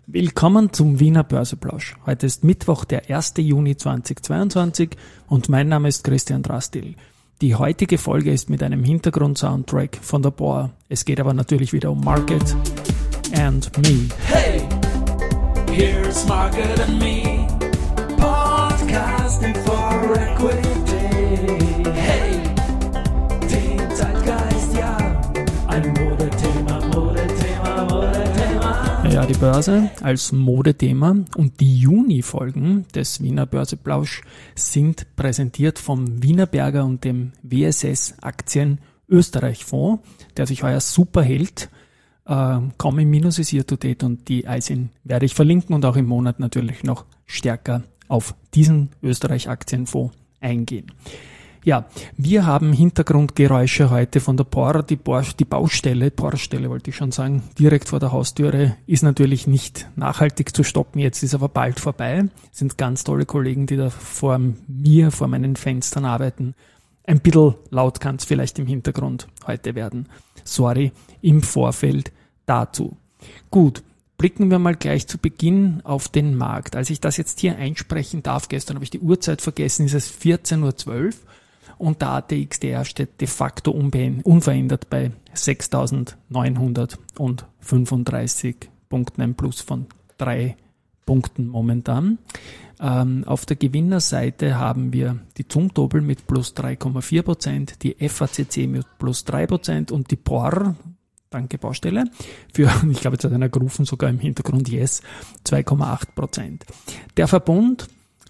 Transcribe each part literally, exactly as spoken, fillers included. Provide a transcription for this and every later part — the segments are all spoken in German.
Willkommen zum Wiener Börseplausch. Heute ist Mittwoch, der erster Juni zweitausendzweiundzwanzig und mein Name ist Christian Drastil. Die heutige Folge ist mit einem Hintergrund-Soundtrack von der B O A. Es geht aber natürlich wieder um Market and Me. Hey, here's Market and Me, podcasting for equity. Hey, den Zeitgeist, ja, ein Modethema, Modethema, Modethema. Ja, die Börse als Modethema und die Juni-Folgen des Wiener Börseplausch sind präsentiert vom Wienerberger und dem W S S Aktien Österreich Fonds, der sich heuer super hält. Äh, kaum im Minus ist hier to date und die I S I N werde ich verlinken und auch im Monat natürlich noch stärker auf diesen Österreich Aktienfonds eingehen. Ja, wir haben Hintergrundgeräusche heute von der P O R. Die, Bo- die Baustelle, Baustelle wollte ich schon sagen, direkt vor der Haustüre ist natürlich nicht nachhaltig zu stoppen. Jetzt ist aber bald vorbei. Es sind ganz tolle Kollegen, die da vor mir, vor meinen Fenstern arbeiten. Ein bisschen laut kann es vielleicht im Hintergrund heute werden. Sorry im Vorfeld dazu. Gut, blicken wir mal gleich zu Beginn auf den Markt. Als ich das jetzt hier einsprechen darf, gestern habe ich die Uhrzeit vergessen, ist es vierzehn Uhr zwölf. Und der A T X D R steht de facto unverändert bei sechstausendneunhundertfünfunddreißig Punkten, ein Plus von drei Punkten momentan. Ähm, auf der Gewinnerseite haben wir die Zumtobel mit plus drei Komma vier Prozent, die F A C C mit plus drei Prozent und die P O R, danke Baustelle, für, ich glaube jetzt hat einer gerufen, sogar im Hintergrund Yes, zwei Komma acht Prozent. Der Verbund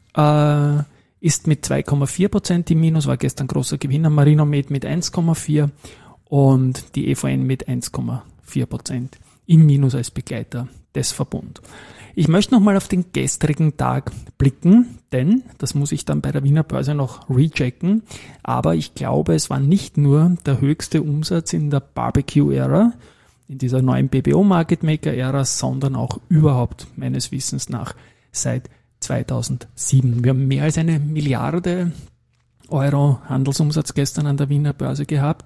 äh, ist mit zwei Komma vier Prozent im Minus, war gestern großer Gewinner, Marinomed mit eins Komma vier und die E V N mit eins Komma vier Prozent im Minus als Begleiter des Verbunds. Ich möchte nochmal auf den gestrigen Tag blicken, denn das muss ich dann bei der Wiener Börse noch rechecken, aber ich glaube, es war nicht nur der höchste Umsatz in der Barbecue-Ära, in dieser neuen B B O-Market Maker-Ära, sondern auch überhaupt meines Wissens nach seit zweitausendsieben. Wir haben mehr als eine Milliarde Euro Handelsumsatz gestern an der Wiener Börse gehabt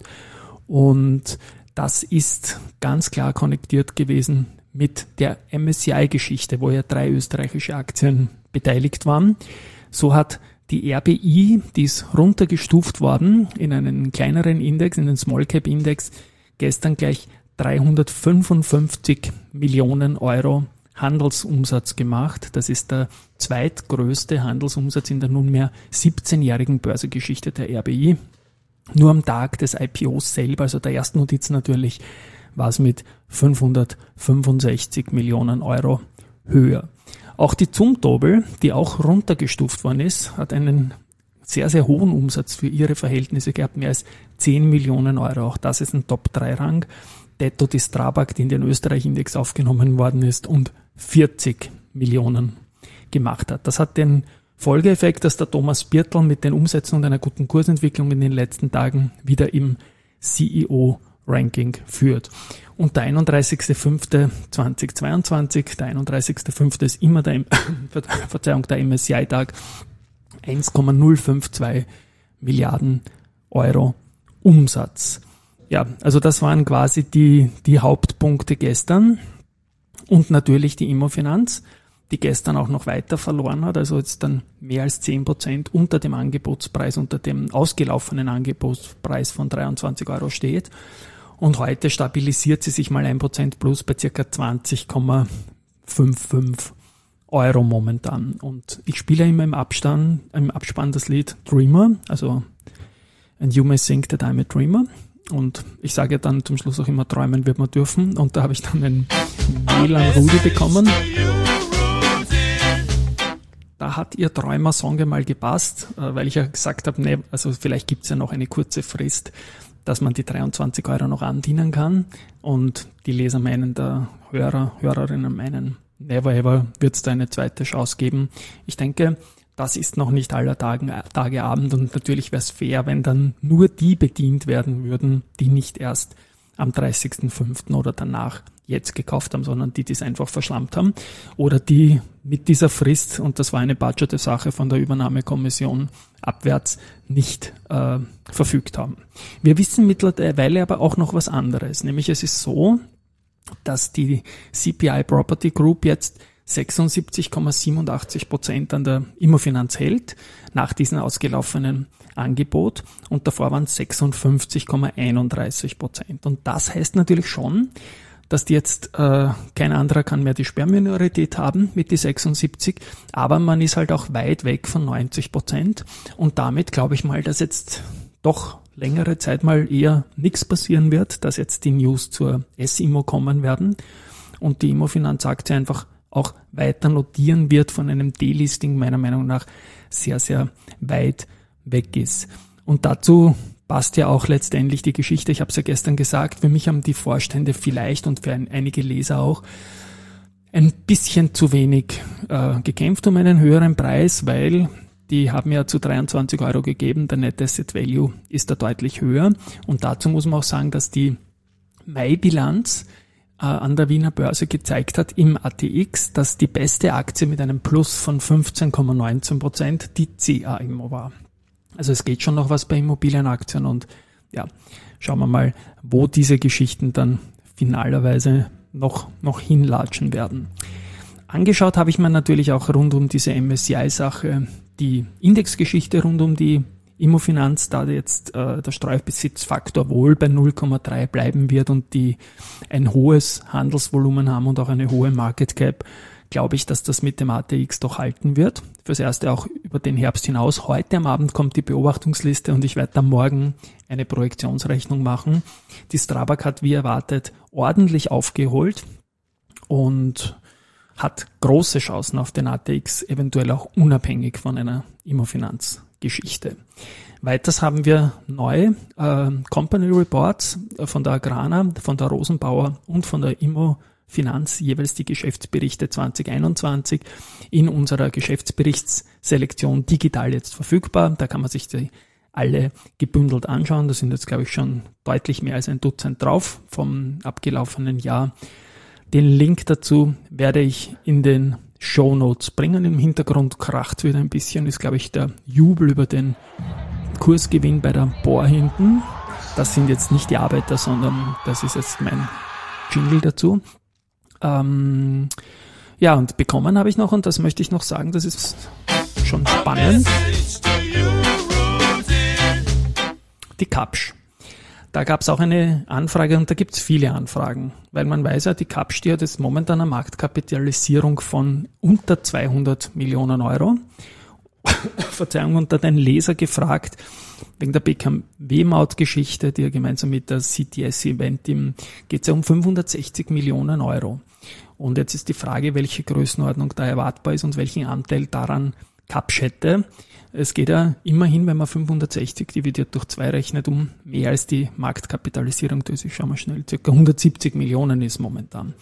und das ist ganz klar konnektiert gewesen mit der M S C I-Geschichte, wo ja drei österreichische Aktien beteiligt waren. So hat die R B I, die ist runtergestuft worden in einen kleineren Index, in den Small Cap Index, gestern gleich dreihundertfünfundfünfzig Millionen Euro Handelsumsatz gemacht. Das ist der zweitgrößte Handelsumsatz in der nunmehr siebzehnjährigen Börsegeschichte der R B I. Nur am Tag des I P Os selber, also der ersten Notiz natürlich, war es mit fünfhundertfünfundsechzig Millionen Euro höher. Auch die Zumtobel, die auch runtergestuft worden ist, hat einen sehr, sehr hohen Umsatz für ihre Verhältnisse gehabt, mehr als zehn Millionen Euro. Auch das ist ein Top drei Rang. Detto die Strabag, die in den Österreich-Index aufgenommen worden ist und vierzig Millionen gemacht hat. Das hat den Folgeeffekt, dass der Thomas Birtel mit den Umsätzen und einer guten Kursentwicklung in den letzten Tagen wieder im C E O-Ranking führt. Und der einunddreißigster fünfter zweitausendzweiundzwanzig, der einunddreißigster fünfter ist immer der, Verzeihung, der M S C I-Tag, eins Komma null fünf zwei Milliarden Euro Umsatz. Ja, also das waren quasi die, die Hauptpunkte gestern und natürlich die Immofinanz, die gestern auch noch weiter verloren hat, also jetzt dann mehr als zehn Prozent unter dem Angebotspreis, unter dem ausgelaufenen Angebotspreis von dreiundzwanzig Euro steht und heute stabilisiert sie sich mal ein Prozent plus bei circa zwanzig Komma fünfundfünfzig Euro momentan und ich spiele immer im Abstand, im Abspann das Lied Dreamer, also And You May Think That I'm a Dreamer. Und ich sage ja dann zum Schluss auch immer, träumen wird man dürfen. Und da habe ich dann einen W L A N-Rudi bekommen. Da hat ihr Träumer-Song mal gepasst, weil ich ja gesagt habe, nee, also vielleicht gibt es ja noch eine kurze Frist, dass man die dreiundzwanzig Euro noch andienen kann. Und die Leser meinen, der Hörer, Hörerinnen meinen, never ever wird es da eine zweite Chance geben. Ich denke, das ist noch nicht aller Tagen, Tage Abend und natürlich wäre es fair, wenn dann nur die bedient werden würden, die nicht erst am dreißigsten fünften oder danach jetzt gekauft haben, sondern die, die es einfach verschlammt haben oder die mit dieser Frist, und das war eine Budget-Sache von der Übernahmekommission abwärts, nicht äh, verfügt haben. Wir wissen mittlerweile aber auch noch was anderes, nämlich es ist so, dass die C P I Property Group jetzt sechsundsiebzig Komma siebenundachtzig Prozent an der Immofinanz hält, nach diesem ausgelaufenen Angebot, und davor waren es sechsundfünfzig Komma einunddreißig Prozent. Und das heißt natürlich schon, dass die jetzt, äh, kein anderer kann mehr die Sperrminorität haben mit die sechsundsiebzig, aber man ist halt auch weit weg von neunzig Prozent, und damit glaube ich mal, dass jetzt doch längere Zeit mal eher nichts passieren wird, dass jetzt die News zur S-Immo kommen werden und die Immofinanz-Aktie einfach auch weiter notieren wird von einem Delisting, meiner Meinung nach sehr, sehr weit weg ist. Und dazu passt ja auch letztendlich die Geschichte, ich habe es ja gestern gesagt, für mich haben die Vorstände vielleicht und für ein, einige Leser auch ein bisschen zu wenig äh, gekämpft um einen höheren Preis, weil die haben ja zu dreiundzwanzig Euro gegeben, der Net Asset Value ist da deutlich höher, und dazu muss man auch sagen, dass die Mai-Bilanz äh, an der Wiener Börse gezeigt hat im A T X, dass die beste Aktie mit einem Plus von fünfzehn Komma neunzehn Prozent die C A Immo war. Also es geht schon noch was bei Immobilienaktien, und ja, schauen wir mal, wo diese Geschichten dann finalerweise noch, noch hinlatschen werden. Angeschaut habe ich mir natürlich auch rund um diese M S C I-Sache die Indexgeschichte rund um die Immofinanz, da jetzt äh, der Streubesitzfaktor wohl bei null Komma drei bleiben wird und die ein hohes Handelsvolumen haben und auch eine hohe Market Cap, glaube ich, dass das mit dem A T X doch halten wird. Fürs Erste auch über den Herbst hinaus. Heute am Abend kommt die Beobachtungsliste und ich werde dann morgen eine Projektionsrechnung machen. Die Strabag hat wie erwartet ordentlich aufgeholt und hat große Chancen auf den A T X, eventuell auch unabhängig von einer Immofinanz-Geschichte. Weiters haben wir neue äh, Company Reports von der Agrana, von der Rosenbauer und von der Immofinanz, jeweils die Geschäftsberichte zwanzig einundzwanzig in unserer Geschäftsberichtsselektion digital jetzt verfügbar. Da kann man sich die alle gebündelt anschauen. Da sind jetzt, glaube ich, schon deutlich mehr als ein Dutzend drauf vom abgelaufenen Jahr. Den Link dazu werde ich in den Shownotes bringen. Im Hintergrund kracht wieder ein bisschen, ist, glaube ich, der Jubel über den Kursgewinn bei der Bohr hinten. Das sind jetzt nicht die Arbeiter, sondern das ist jetzt mein Jingle dazu. Ähm, ja, und bekommen habe ich noch, und das möchte ich noch sagen, das ist schon spannend, die Kapsch. Da gab es auch eine Anfrage, und da gibt es viele Anfragen, weil man weiß ja, die Kapsch, die hat jetzt momentan eine Marktkapitalisierung von unter zweihundert Millionen Euro. Verzeihung, und da hat ein Leser gefragt, wegen der B K W-Maut-Geschichte, die ja gemeinsam mit der C T S-Eventim geht es ja um fünfhundertsechzig Millionen Euro. Und jetzt ist die Frage, welche Größenordnung da erwartbar ist und welchen Anteil daran Kapsch hätte. Es geht ja immerhin, wenn man fünfhundertsechzig dividiert durch zwei rechnet, um mehr als die Marktkapitalisierung, das ist, schauen wir schnell, ca. hundertsiebzig Millionen ist momentan.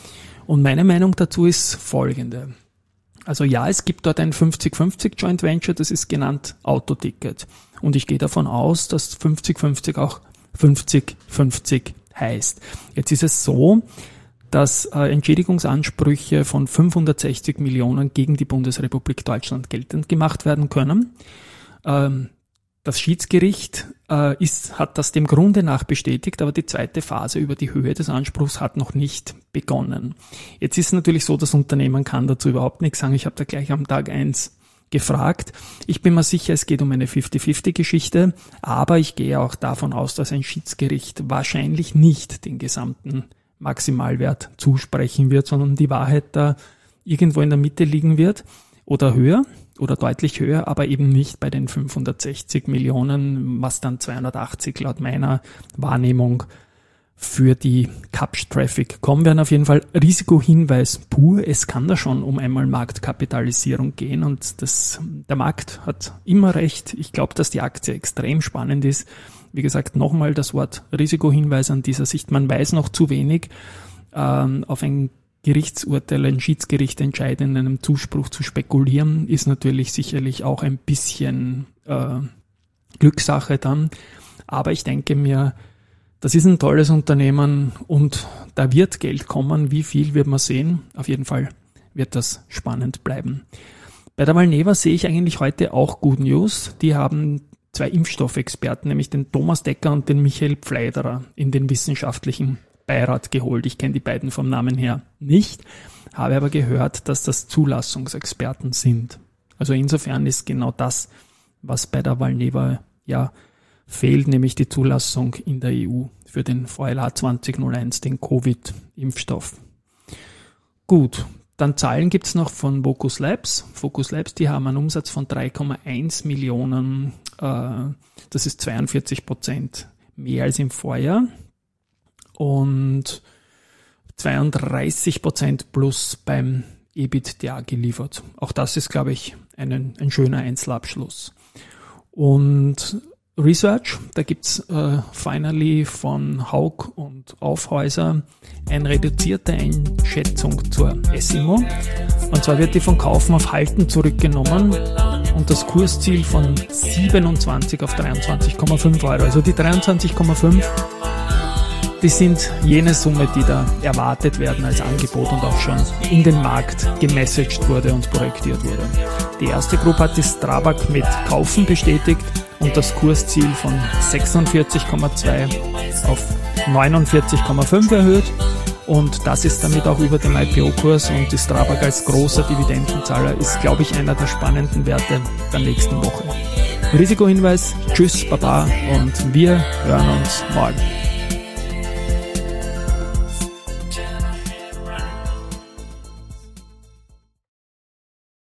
Und meine Meinung dazu ist folgende. Also ja, es gibt dort ein fünfzig fünfzig Joint Venture, das ist genannt Autoticket. Und ich gehe davon aus, dass fünfzig fünfzig auch fünfzig fünfzig heißt. Jetzt ist es so, dass äh, Entschädigungsansprüche von fünfhundertsechzig Millionen gegen die Bundesrepublik Deutschland geltend gemacht werden können. Ähm, das Schiedsgericht äh, ist, hat das dem Grunde nach bestätigt, aber die zweite Phase über die Höhe des Anspruchs hat noch nicht begonnen. Jetzt ist es natürlich so, das Unternehmen kann dazu überhaupt nichts sagen. Ich habe da gleich am Tag eins gefragt. Ich bin mir sicher, es geht um eine fünfzig fünfzig Geschichte, aber ich gehe auch davon aus, dass ein Schiedsgericht wahrscheinlich nicht den gesamten Maximalwert zusprechen wird, sondern die Wahrheit da irgendwo in der Mitte liegen wird oder höher oder deutlich höher, aber eben nicht bei den fünfhundertsechzig Millionen, was dann zweihundertachtzig laut meiner Wahrnehmung für die Kapsch-Traffic kommen werden. Auf jeden Fall Risikohinweis pur. Es kann da schon um einmal Marktkapitalisierung gehen, und das, der Markt hat immer recht. Ich glaube, dass die Aktie extrem spannend ist. Wie gesagt, nochmal das Wort Risikohinweis an dieser Sicht. Man weiß noch zu wenig. Ähm, auf ein Gerichtsurteil, ein Schiedsgericht entscheiden, in einem Zuspruch zu spekulieren, ist natürlich sicherlich auch ein bisschen äh, Glückssache dann. Aber ich denke mir, das ist ein tolles Unternehmen und da wird Geld kommen. Wie viel wird man sehen? Auf jeden Fall wird das spannend bleiben. Bei der Valneva sehe ich eigentlich heute auch Good News. Die haben zwei Impfstoffexperten, nämlich den Thomas Decker und den Michael Pfleiderer, in den wissenschaftlichen Beirat geholt. Ich kenne die beiden vom Namen her nicht, habe aber gehört, dass das Zulassungsexperten sind. Also insofern ist genau das, was bei der Valneva ja fehlt, nämlich die Zulassung in der E U für den V L A zwanzig null eins, den Covid-Impfstoff. Gut, dann Zahlen gibt's noch von Focus Labs. Focus Labs, die haben einen Umsatz von drei Komma eins Millionen, äh, das ist zweiundvierzig Prozent mehr als im Vorjahr und zweiunddreißig Prozent plus beim EBITDA geliefert. Auch das ist, glaube ich, ein, ein schöner Einzelabschluss. Und Research, da gibt's äh, finally von Haug und Aufhäuser eine reduzierte Einschätzung zur S I M O. Und zwar wird die von Kaufen auf Halten zurückgenommen und das Kursziel von siebenundzwanzig auf dreiundzwanzig Komma fünf Euro. Also die dreiundzwanzig Komma fünf, die sind jene Summe, die da erwartet werden als Angebot und auch schon in den Markt gemessaged wurde und projektiert wurde. Die erste Gruppe hat die Strabag mit Kaufen bestätigt und das Kursziel von sechsundvierzig Komma zwei auf neunundvierzig Komma fünf erhöht. Und das ist damit auch über dem I P O-Kurs und die Strabag als großer Dividendenzahler ist, glaube ich, einer der spannenden Werte der nächsten Woche. Risikohinweis, tschüss, baba und wir hören uns morgen.